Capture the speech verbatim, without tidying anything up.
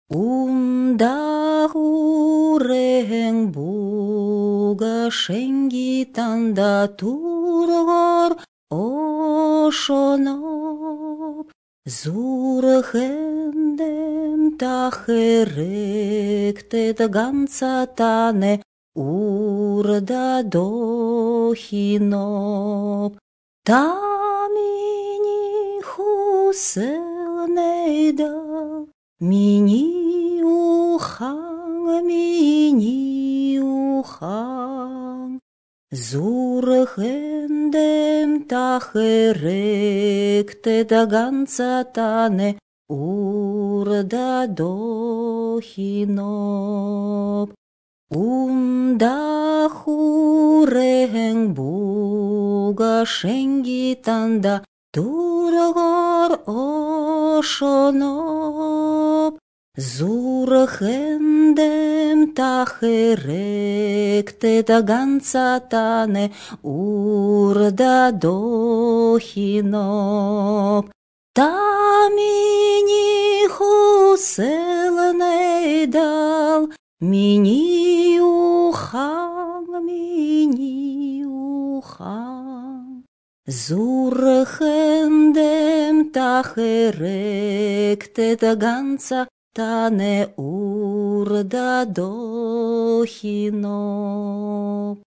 Ундаурен Бога шенгитанда тургор ошоноп Зурхендем тахеректет ганцатане урда дохиноп Тамини хуселнейда Мини ухаң, мини ухаң, Зурхендем тахеректе ганцатане урда дохиноп. Унда хурен Бога шенгитанда тургор ошоноп. Зурхендем тахеректе ганцатане урда дохиноп. Тамини хуселнейдал Мини ухаң, мини ухаң, Зурхендем тахеректе ганцатане урда дохиноп.